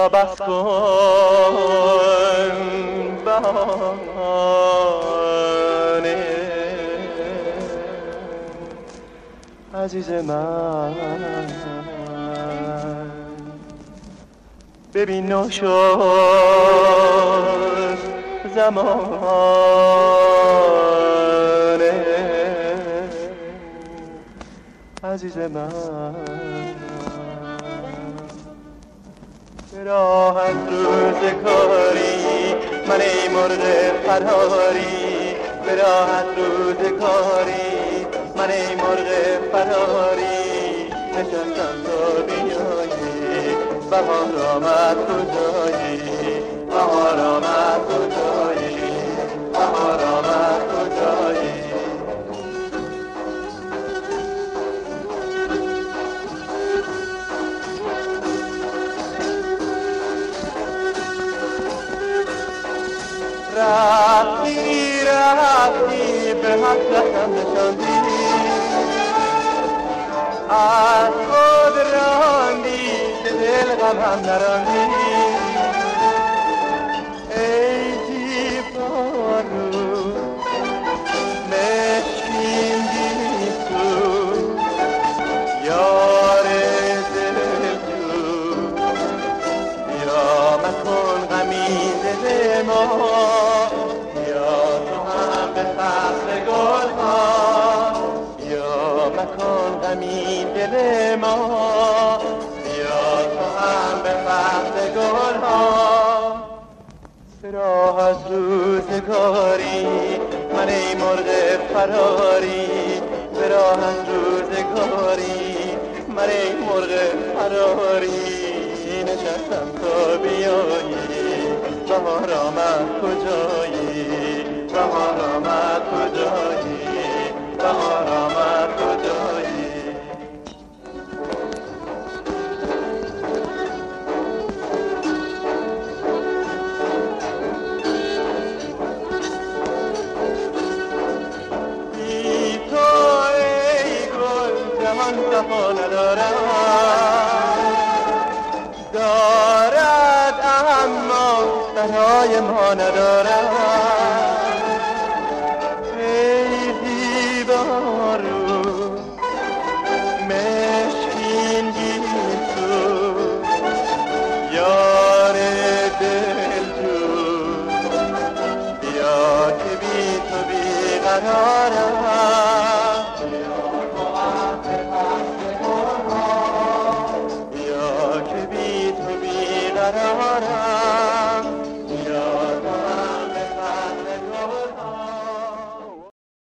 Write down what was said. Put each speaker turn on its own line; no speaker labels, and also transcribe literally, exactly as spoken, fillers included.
بیا بس کن بهانه عزیز من، ببین نو شد زمانه عزیز من. به راحت روزگاری من ای مرغ فراری، به راحت روزگاری من ای مرغ فراری، نشستم تا بیایی بهار آمد کجایی، بهار آمد کجایی، بهار آمد کجایی. رفتی رفتی به حسرتم نشاندی، از خود راندی که دل غمم نراندی. ای دیوارو مشکین گیسو یار دلجو، بیا مکن غمی دل ما، بیا تو هم به فصل گل ها، بیا مکن غمی دل ما، بیا تو هم به فصل گل ها. راحت روزگاری من ای مرغ فراری، به راحت روزگاری من ای مرغ فراری، نشستم تا بیایی بهار آمد کجایی، بهار آمد کجایی، بهار آمد کجایی. بی تو ای گل جهان صفا ندارد، دارد اما سرای ما ندارد. ای دیوارو مشکین گیسو یار دلجو، بیا که بی تو بی قرارم،